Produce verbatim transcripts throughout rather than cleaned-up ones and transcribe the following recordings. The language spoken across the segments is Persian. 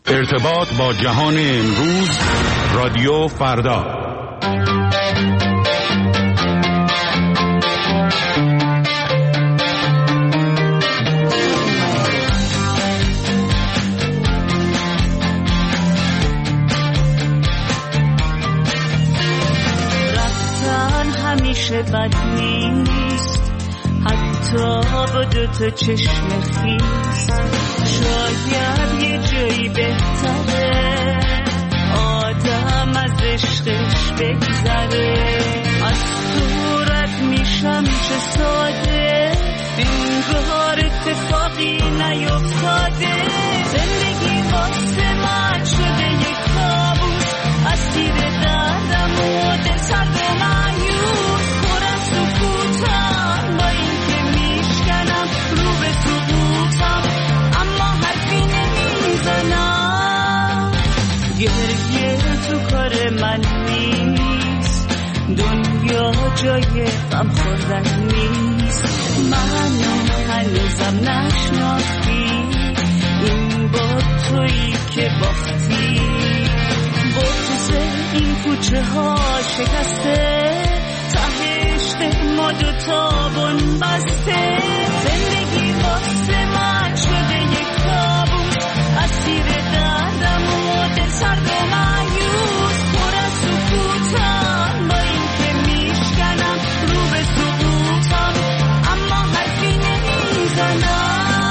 ارتباط با جهان امروز، رادیو فردا. رفتن همیشه بد نیست، حتی با دوتا چشم خیس. شاید یه جایی بهتره آدم از عشقش بگذره. از صورت میشم چه ساده، انگار اتفاقی نیفتاده. زندگی واسه من شده یک کابوس، اسیر دردم و دل سرد و مایوس. پر از سکوتم با این که میشکنم رو به سقوطم، اما حرفی نمیزنم. گریه تو کار من نیست، دنیا جای غم خوردن نیست. منو هنوزم نشناختی، این با تویی که باختی. بغض این کوچه ها شکسته، ته عشق ما دوتا بن بسته. زندگی واسه من شده یک کابوس، اسیر دردم و دل سرد و مایوس. پر از سکوتم با این که میشکنم رو به سقوطم، اما حرفی نمیزنم.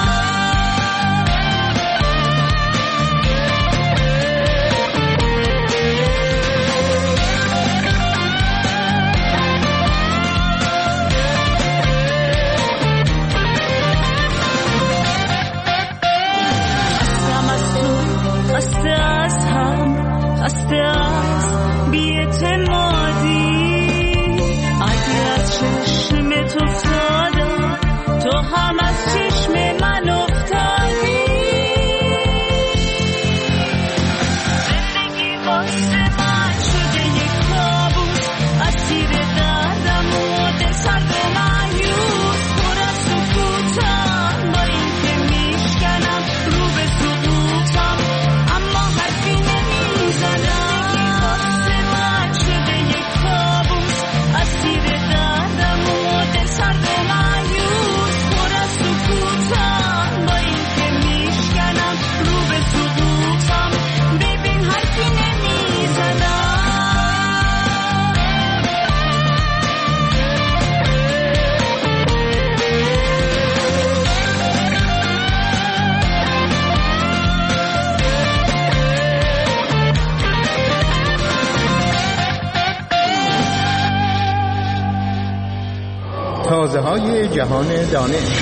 خسته از هم، خسته از بی‌اعتمادی. اگه از چشم تو افتادم، تو هم از چشم من افتادی. زندگی واسه من شده یک کابوس، اسیر دردم و دل سرد و مایوس. پر از سکوتم با این که میشکنم رو به سقوطم، اما حرفی نمیزنم. واسه من شده یک کابوس، اسیر دردم و دل سرد و مایوس. پر از سکوتم با این که میشکنم رو به سقوطم، ببین حرفی نمیزنم. تازه های جهان دانش.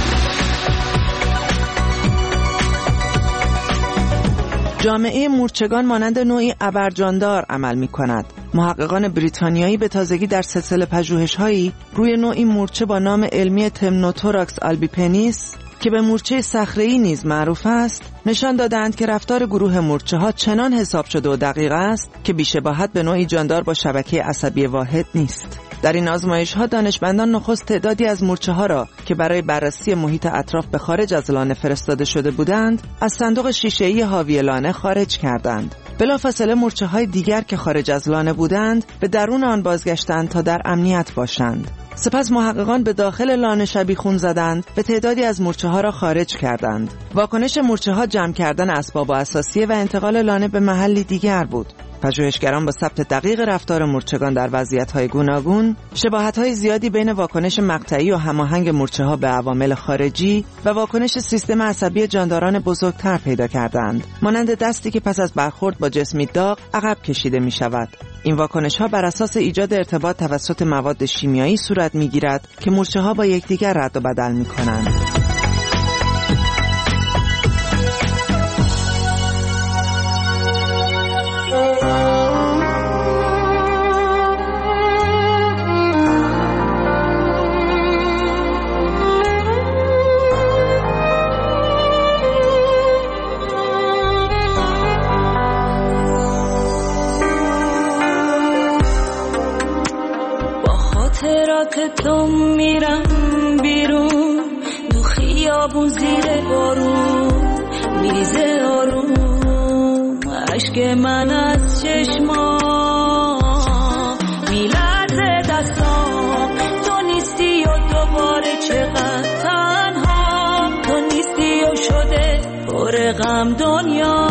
جامعه مورچگان مانند نوعی ابرجاندار عمل می کند. محققان بریتانیایی به تازگی در سلسله پژوهش‌هایی روی نوعی مورچه با نام علمی تمنوتوراکس آلبیپنیس که به مورچه صخره‌ای نیز معروف است، نشان دادند که رفتار گروه مورچه‌ها چنان حساب شده و دقیق است که بی‌شباهت به نوعی جاندار با شبکه عصبی واحد نیست. در این آزمایش‌ها دانشمندان نخست تعدادی از مورچه‌ها را که برای بررسی محیط اطراف به خارج از لانه فرستاده شده بودند، از صندوق شیشه‌ای حاوی لانه خارج کردند. بلافاصله مورچه‌های دیگر که خارج از لانه بودند، به درون آن بازگشتند تا در امنیت باشند. سپس محققان به داخل لانه شبیخون زدند، به تعدادی از مورچه‌ها را خارج کردند. واکنش مورچه‌ها جمع کردن اسباب و اساسیه و انتقال لانه به محلی دیگر بود. پژوهشگران با ثبت دقیق رفتار مورچگان در وضعیت‌های گوناگون، شباهت‌های زیادی بین واکنش مقطعی و هماهنگ مورچه‌ها به عوامل خارجی و واکنش سیستم عصبی جانداران بزرگتر پیدا کردند، مانند دستی که پس از برخورد با جسمی داغ عقب کشیده می‌شود. این واکنش‌ها بر اساس ایجاد ارتباط توسط مواد شیمیایی صورت می‌گیرد که مورچه‌ها با یکدیگر رد و بدل می‌کنند. تو میرم بیرون، دو خیابون زیر بارون، میریزه آروم. مشک من از چشمام میلرزه دستام، تو نیستی و دوباره چقدر تنها، تو نیستی و شده پر غم دنیا،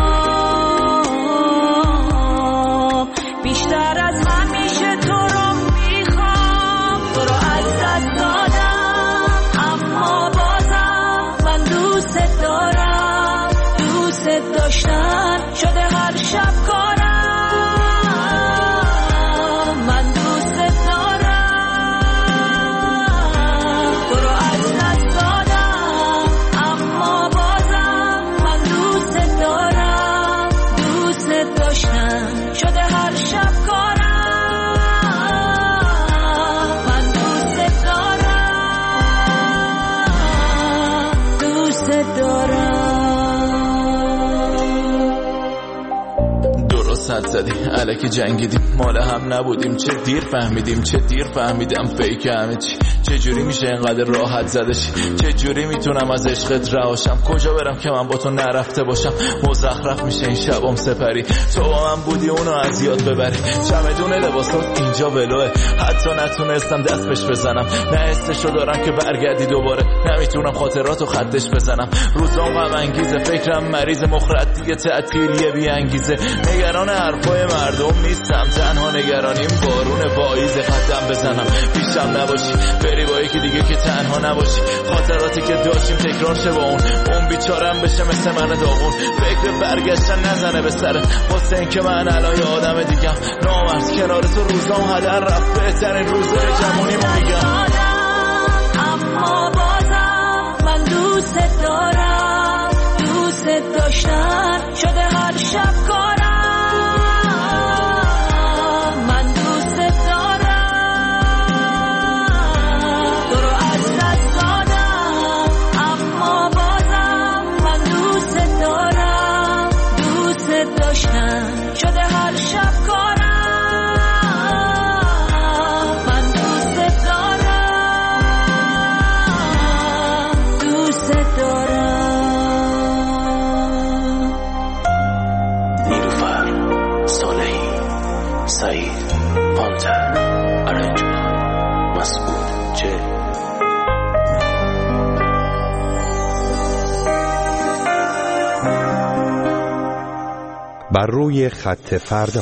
بیشتر از همیشه تو رو میخوام، تو رو از دست دادم اما بازم من دوست دارم، دوست داشتن شده هر شب کارم، من دوست دارم، تو رو از دست دادم اما بازم من دوست دارم، دوست داشتن شده هر شب کارم، من دوست دارم، دوست دارم. صد زدی الکی جنگیدیم، مال هم نبودیم، چه دیر فهمیدیم، چه دیر فهمیدم فیک همه چی، چه جوری میشه اینقدر راحت زدش، چه جوری میتونم از عشقت رهاشم، کجا برم که من با تو نرفته باشم، مزخرف میشه این شبام سپری، تو با من بودی اونو از یاد ببری، چمدون لباسات اینجا ولوه، حتی نتونستم دست بهش بزنم، نه حسشو دارم که برگردی دوباره، نمیتونم خاطراتو خطش بزنم، روزام غم انگیزه، فکرم مریض، مخرد دیگه تعطیلیه بی انگیزه، نگران حرفای مردم نیستم، تنها نگرانیم بارون پاییز، خطم بزنم پیشم نباشی، بری با یکی دیگه که تنها نباشی، خاطراتی که داشتیم تکرار شه با اون، اون بیچارم بشه مثل من داغون، فکر برگشتن نزنه به سره، واسه این که من الان یه آدم دیگم، نامرد کنار تو روزام هدر رفت، بهترین روزای جوونیمو میگم، اما بازم من دوست دارم، دوست داشتن شده هر شب کارم، شده هر شب کارم، من دوست دارم، دوست دارم. نیلوفر، صالحی، سعید، پانتر، ارنجبان، مسعود چه بر روی خط فردا.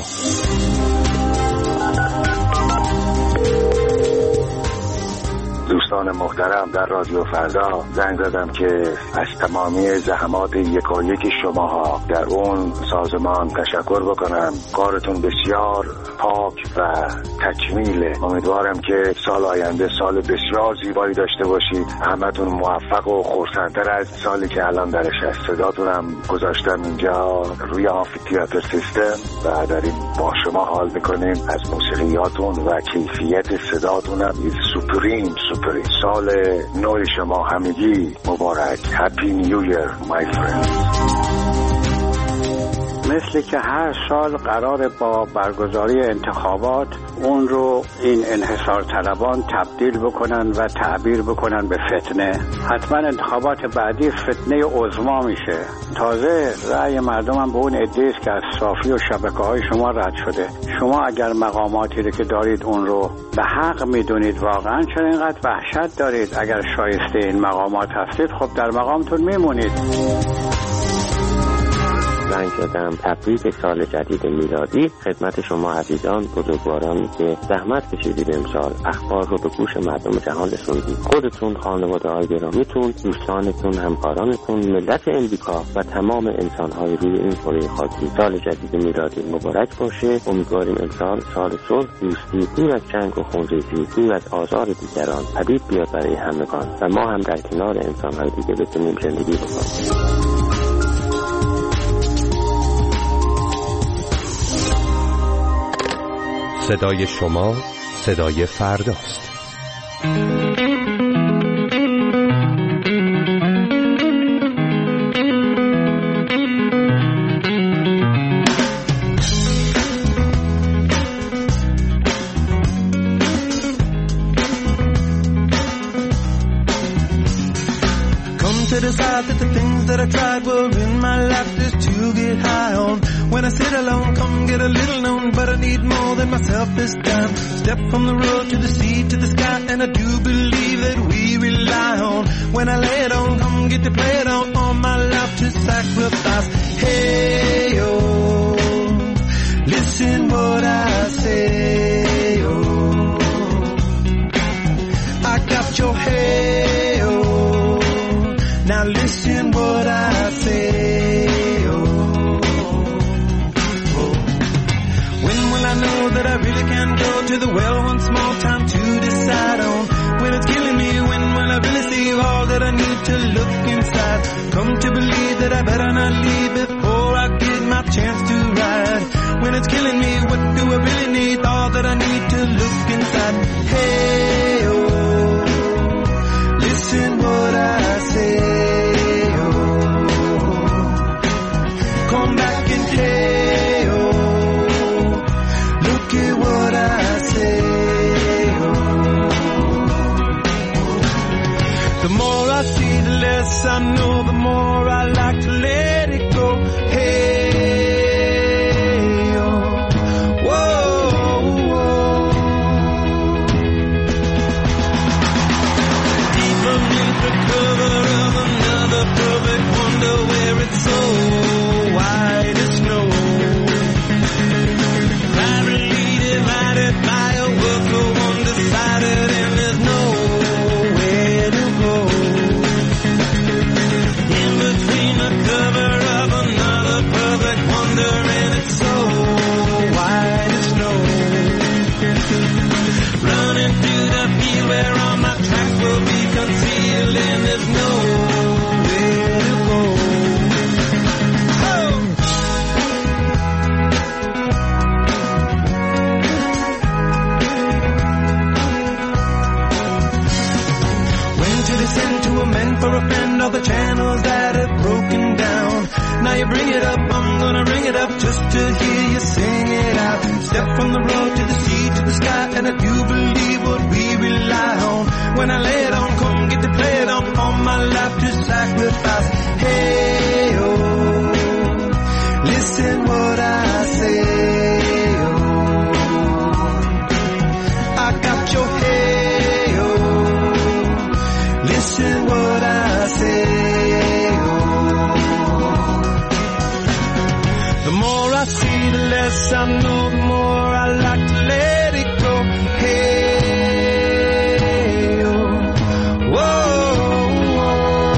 دوستان محترم، در رادیو فردا زنگ زدم که از تمامی زحمات یکایک شماها در اون سازمان تشکر بکنم. کارتون بسیار پاک و تکمیله. امیدوارم که سال آینده سال بسیار زیبایی داشته باشید. همتون موفق و خرسندتر از سالی که الان درش هست. صداتونم گذاشتم اینجا روی آمفی‌تئاتر سیستم و داریم با شما حال میکنیم. از موسیقیاتون و کیفیت صداتونم سوپریم سوپریم. سال نو شما همگی مبارک. هپی نیو ایر مای فرند. مثل که هر سال قرار با برگزاری انتخابات اون رو این انحصار طلبان تبدیل بکنن و تعبیر بکنن به فتنه. حتما انتخابات بعدی فتنه عظما میشه. تازه رأی مردم هم به اون عده‌ای است که از صافی و شبکه‌های شما رد شده. شما اگر مقاماتی رو که دارید اون رو به حق میدونید، واقعا چرا اینقدر وحشت دارید؟ اگر شایسته این مقامات هستید خب در مقامتون میمونید. زنگ زدم تبریک سال جدید میلادی خدمت شما عزیزان بزرگوارانی که زحمت کشیدید امسال اخبار رو به گوش مردم جهان رسوندید. خودتون، خانواده‌های گرامیتون، دوستانتون، همکارانتون، ملت امریکا و تمام انسان‌های روی این کره خاکی سال جدید میلادی مبارک باشه. امیدواریم امسال سال صلح، دوستی، دور از جنگ و خونریزی، دور از آزار دیگران پدید بیاد برای همگان و ما هم در کنار انسان‌های دیگه بتونیم زندگی بکنیم. صدای شما صدای فرداست. To decide that the things that I tried were in my life just to get high on. When I sit alone that myself this time. Step from the road to the sea to the sky, and I do believe that we rely on. When I lay it on, come get to play it on. All my life to sacrifice. Hey, oh, listen what I say, oh. I got your hey, oh. Now listen what I say, oh. Oh. When will I know that I really can go to the well one small time to decide on? When it's killing me, when will I really see all that I need to look inside? Come to believe that I better not leave before I get my chance to ride. When it's killing me, what do I really need? All that I need to look inside. Hey, oh, listen what I say, oh. Come back and hey, oh, look at what I say, oh. The more I see, the less I know, the more I like to let it go. Hey, oh, whoa, whoa. Deep beneath the cover of another perfect wonder, where it's so white as snow, privately divided by a world so undecided, and there's nowhere to go. In between the cover of another perfect wonder, and it's so white as snow, running through the field where all my tracks will be concealed, and there's nowhere to go. Oh! When to descend to amend for a friend all the channels that have broken down. Now you bring it up, I'm gonna bring it up just to hear you sing it out. Step from the road to the sea to the sky, and I do believe what we rely on. When I lay it on, come get to play it on. All my life to sacrifice. Hey, oh, listen what I say, oh. I got your hey, oh, listen what I say, oh. The more I see, the less I know, the more I like to let it go. Hey, oh, whoa, whoa.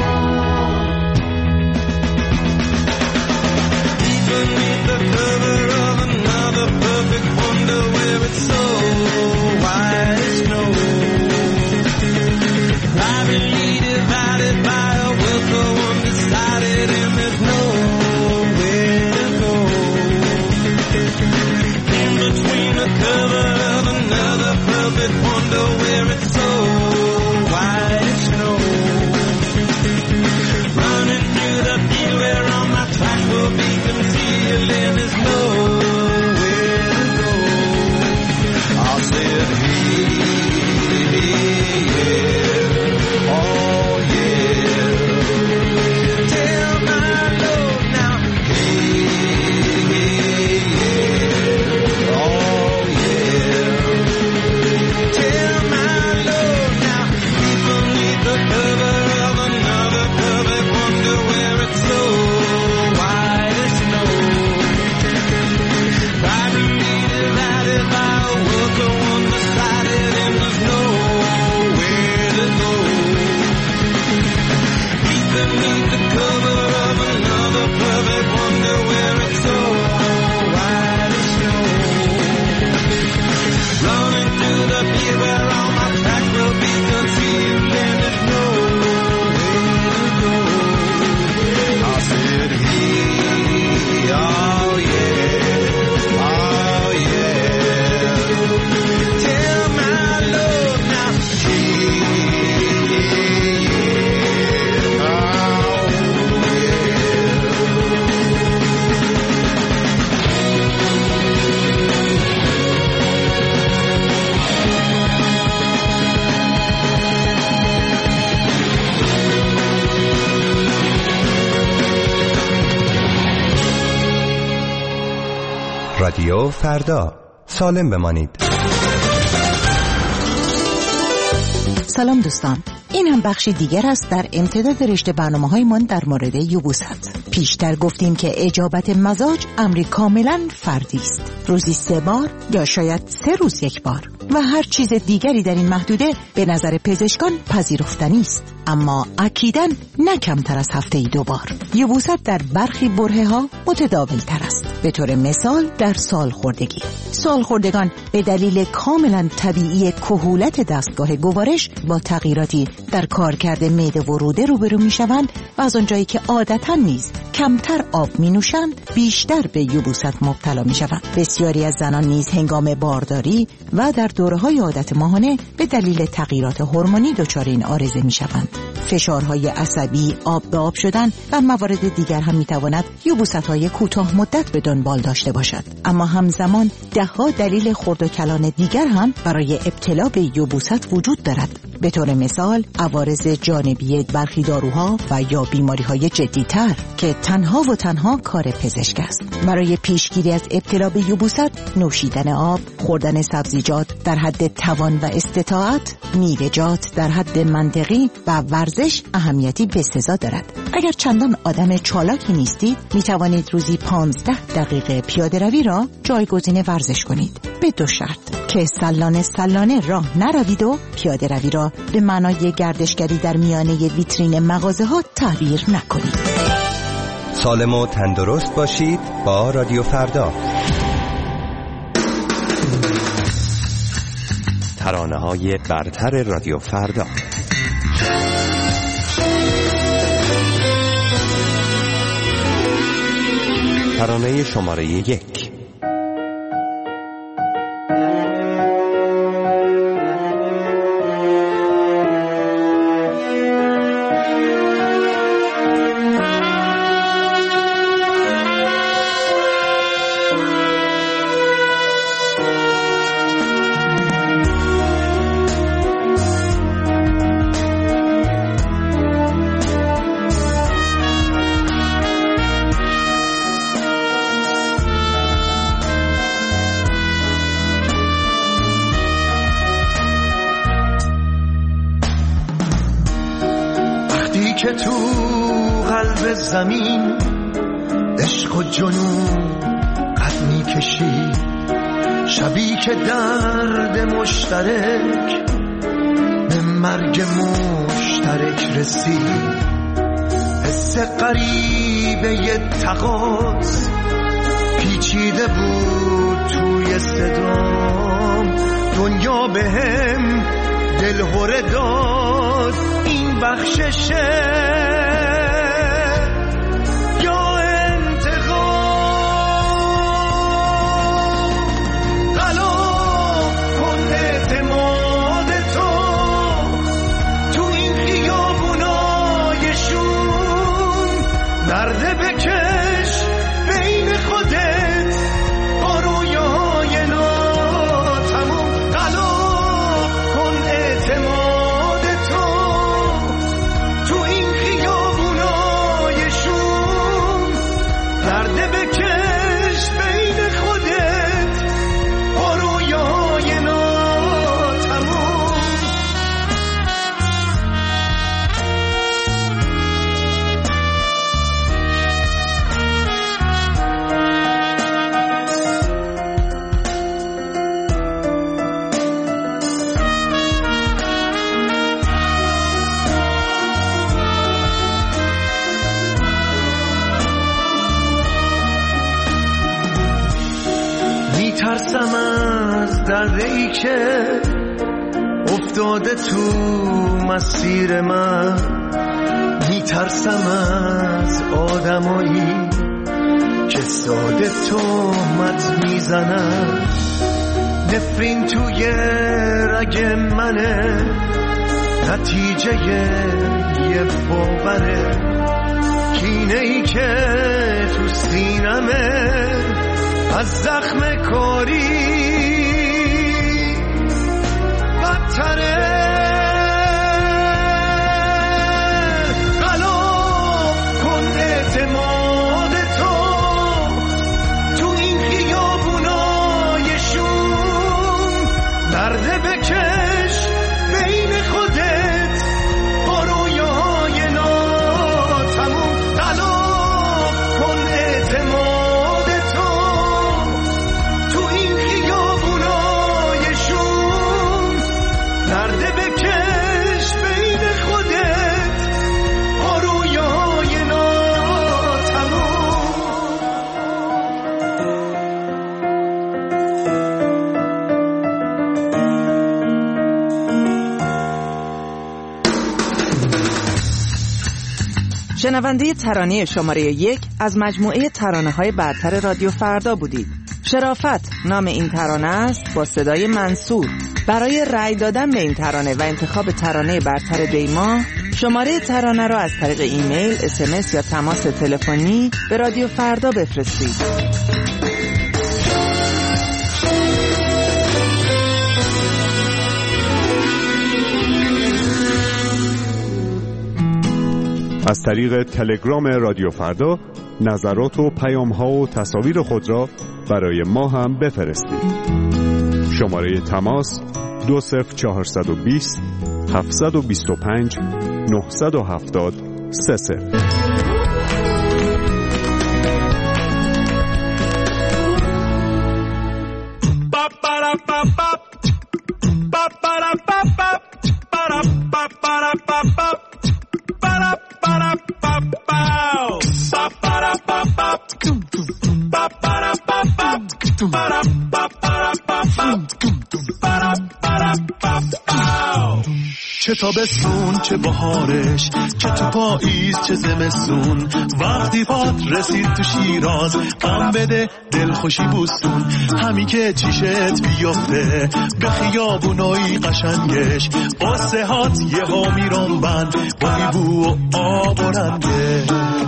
Deep beneath the cover of another perfect wonder, where it's so white as snow, privately divided by a world so undecided, and there's nowhere to go. In between the cover of another perfect wonder, where it's so white as snow, running through the field where all my tracks will be concealed, and there's nowhere to go. I said, hey, yeah, oh yeah, tell my Lord now, hey, yeah, oh yeah, tell my Lord now, deep beneath the cover of another perfect wonder, where it's so white as snow, privately divided by a world so undecided, and there's nowhere to go. Deep beneath the cover of another perfect wonder, where it's so white as snow, running through the field where all my tracks will be concealed, and there's nowhere to go. I said, hey, oh yeah, oh yeah, tell my Lord now, hey, yeah, oh رادیو فردا، سالم بمانید. سلام دوستان، این هم بخشی دیگر است در امتداد رشته برنامه‌های من در مورد یبوست. پیشتر گفتیم که اجابت مزاج امری کاملا فردی است، روزی سه بار یا شاید سه روز یک بار، و هر چیز دیگری در این محدوده به نظر پزشکان پذیرفتنی است، اما اکیداً نه کمتر از هفته ای دو بار. یبوست در برخی برهه ها متداول تر است. به طور مثال در سالخوردگی، سالخوردگان به دلیل کاملا طبیعی کهولت دستگاه گوارش با تغییراتی در کارکرد معده و روده روبرو میشوند و از آنجایی که عادتاً نیز کمتر آب می نوشند بیشتر به یبوست مبتلا می شوند. بسیاری از زنان نیز هنگام بارداری و در دوره‌های عادت ماهانه به دلیل تغییرات هورمونی دچار این عارضه می شوند. فشارهای عصبی، آب به آب شدن و موارد دیگر هم می تواند یبوست‌های کوتاه مدت به دنبال داشته باشد. اما همزمان ده‌ها دلیل خرد و کلان دیگر هم برای ابتلا به یبوست وجود دارد. به طور مثال عوارض جانبی برخی داروها و یا بیماری‌های جدی‌تر که تنها و تنها کار پزشک است. برای پیشگیری از ابتلا به یبوست، نوشیدن آب، خوردن سبزیجات در حد توان و استطاعت، میوه‌جات در حد منطقی و ورزش اهمیتی بسزا دارد. اگر چندان آدم چالاکی نیستید، می توانید روزی پانزده دقیقه پیاده روی را جایگزین ورزش کنید، به دو شرط: که سلانه سلانه راه نروید و پیاده روی را به معنای گردشگری در میانه ویترین مغازه ها تعبیر نکنید. سالم و تندرست باشید با رادیو فردا. ترانه‌های برتر رادیو فردا. ترانه شماره یک. که تو قلب زمین عشق و جنون قد می کشی، شبی که درد مشترک به مرگ مشترک رسید، حس غریبه ی تقاض پیچیده بود توی صدام، دنیا به هم دلهوره داد، این بخششه یا انتقام، غلا کن اعتماد تو تو این خیابونایشون، نرده بکش بین خودت با رویاهای ناتموم، غلا کن اعتماد تو تو این خیابونایشون، نرده بکش بین خودت با رویاهای ناتموم. میترسم از درده‌ای که افتاده تو مسیر من، میترسم از آدمایی که ساده تهمت میزنن، نفرین توی رگ منه، نتیجه یه باوره، کینه‌ای که تو سینمه از زخم کاری بدتره، غلا کن اعتماد تو تو این خیابونایشون، شنونده ترانه شماره یک از مجموعه ترانه‌های برتر رادیو فردا بودید. شرافت نام این ترانه است با صدای منصور. برای رأی دادن به این ترانه و انتخاب ترانه برتر دیما، شماره ترانه را از طریق ایمیل، اس ام اس یا تماس تلفنی به رادیو فردا بفرستید. از طریق تلگرام رادیو فردا نظرات و پیام‌ها و تصاویر خود را برای ما هم بفرستید. شماره تماس دو صفر چهارصد و بیست هفتصد و بیست و پنج نهصد و هفتاد سه صفر. چه تابستون چه بهارش، چه تو پاییز چه زمستون، وقتی پات رسید تو شیراز غم بده دل خوشی بوستون. همی که چیشت بیفته به خیابونای قشنگش، قصه هات یه ها میرون بند با میبو و آب و رنگش.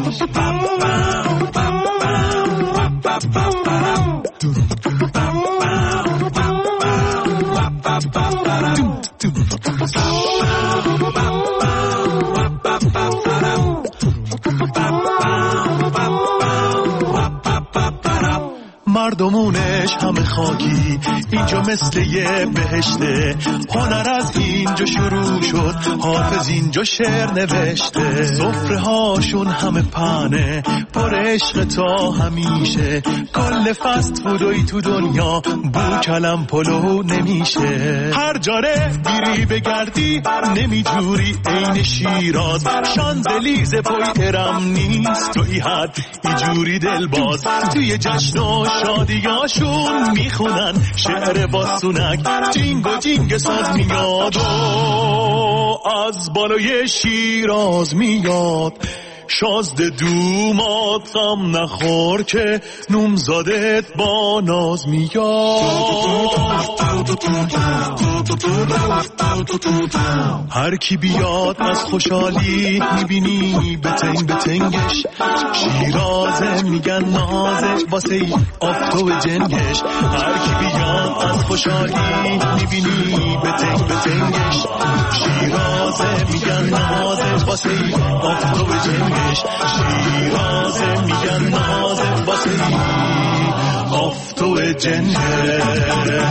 مردمونش همه خاکی، اینجا مثل یه بهشته. هنر از اینجا شروع شد، حافظ اینجا شعر نوشته. سفره هاشون همه پنه پر عشق تا همیشه. کل فست فودوی تو دنیا بو کلم پلو نمیشه. هر جاره بیری بگردی نمیجوری عین شیراز. شانزلیزه پای ارم نیست تو ای حد ایجوری دل باز. توی جشن و شادیاشون میخونن شعر باسونک، جینگ و جینگ ساز میاد و از بالای شیراز میاد. شازده دومات غم نخور که نومزادت با ناز میاد. هر کی بیاد از خوشحالی میبینی بتنگ بتنگش. شیرازه میگن نازه واسه آفتو جنگش. هر کی بیاد از خوشحالی میبینی بتنگ بتنگش. شیرازه میگن نازه واسه آفتو جنگش. شیرازه میگن نازه واسه آفتو جنگش.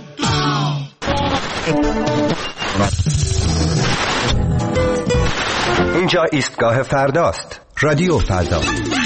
اینجا ایستگاه فرداست. رادیو فردا.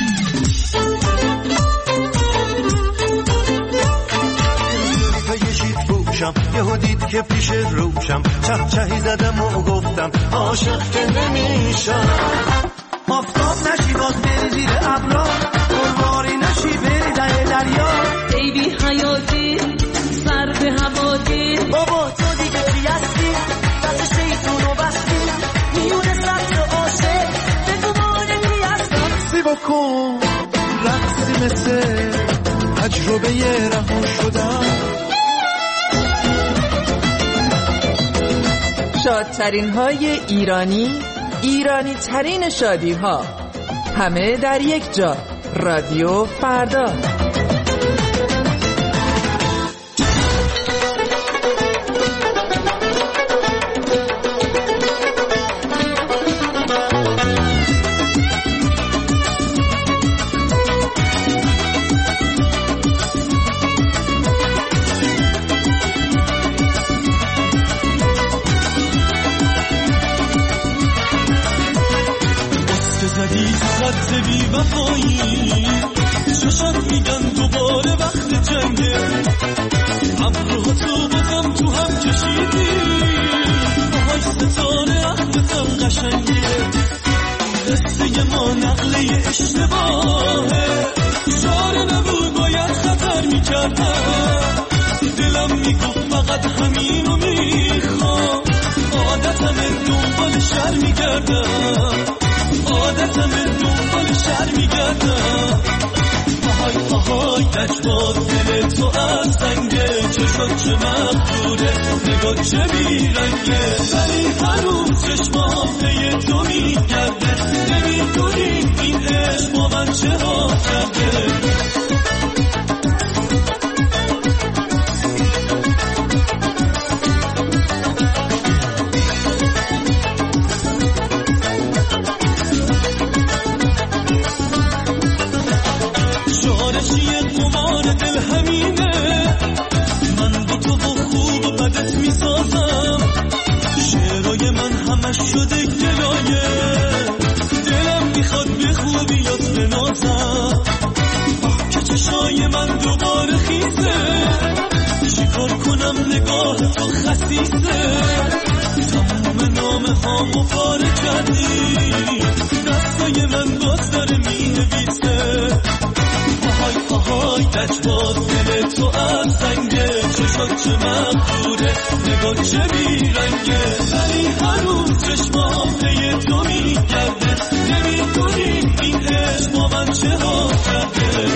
یهو دید که پیش روشم، چه چهی زدم و گفتم عاشق که نمیشم. آفتاب نشی باز بری زیر ابرا، قرباری نشی بری در دریا. ای بی حیاتی سر به هوادی، بابا تو دیگه چی هستی؟ دست شیطون رو بستی میونه سخت عاشق به گمان کی هستم. سی بکن رقصی مثل تجربه رها شدن. شادترین های ایرانی، ایرانی ترین شادی ها، همه در یک جا. رادیو فردا. چشم میگن دوباره وقت جنگه، ابروها تو بازم تو هم کشیدی، باهاش ستاره عهدتم قشنگه. قصه ما نقله اشتباهه، اشاره نبود باید خطر میکردم. دلم میگفت فقط همینو میخوام، عادتم دنبال شر میکردم، عادتم شر میگردم آهای آهای لجباز دل تو از سنگه چشات چه مقدوره نگاه چه بیرنگه ولی هر روز چشمام پی تو میگرده نمیدونی این عشق با من چه ها کرده شده گلایه دلم میخواد به خوبیات بنازم آه که چشای من دوباره خیزه چیکار کنم نگاه تو خسیسه تموم نامه هامو پاره کردی دستای من باز داره مینویسه آهای آهای لجباز دل تو از سنگه چشات چه مقدوره نگاه چه بیرنگه ولی هر روز چشمام پی تو میگرده نمیدونی این عشق با من چه ها کرده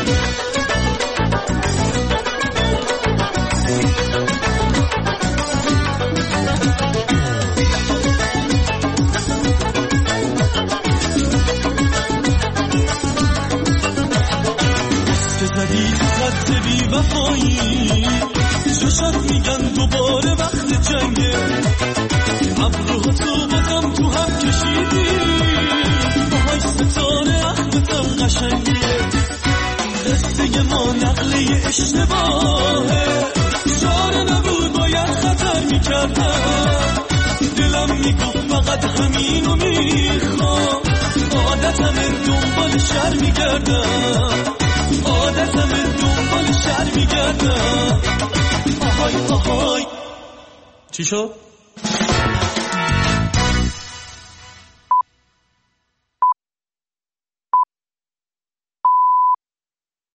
وفایی چشات میگن دوباره وقت جنگه ابروها تو بازم تو هم کشیدی باهای ستاره اخمتم قشنگه قصه ما نقله اشتباهه چاره نبود باید خطر میکردم دلم میگفت فقط همینو میخوام عادتم دنبال شر میگردم عادتم دنبال شر میگردم آهای آهای چی شد؟